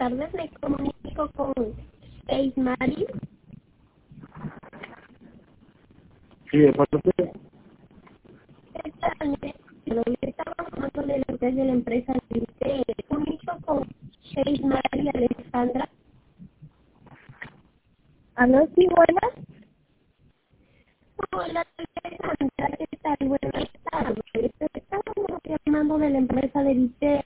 tardes, me comunico con Seis Mari. Sí, de parte. Lo que estaba hablando de la empresa dice, me comunico con Seis Mari Alexandra. ¿Aló, sí, buenas? Hola, Alexandra, ¿qué tal? Buenas tardes. Estábamos llamando de la empresa de Vite